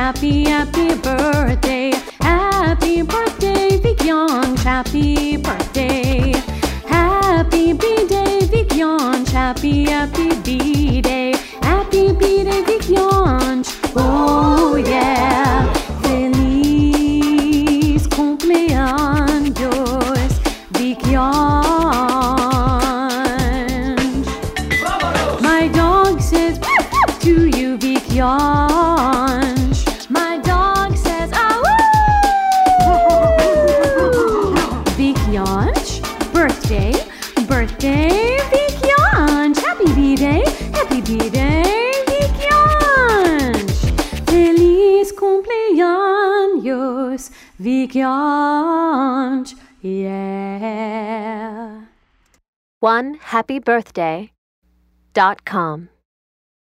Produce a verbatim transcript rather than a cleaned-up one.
happy, happy birthday. Happy birthday, Vigyansh, happy birthday. Happy B-Day, Vigyansh, happy, happy B-Day. Happy B-Day, Vigyansh, oh yeah. Feliz cumpleaños, Vigyansh. My dog says to you, Vigyansh. My dog says, ah woo! Vigyansh, birthday, birthday, Vigyansh. Happy B-Day, happy B-Day, Vigyansh. Feliz cumpleaños, Vigyansh, yeah. one happy birthday dot com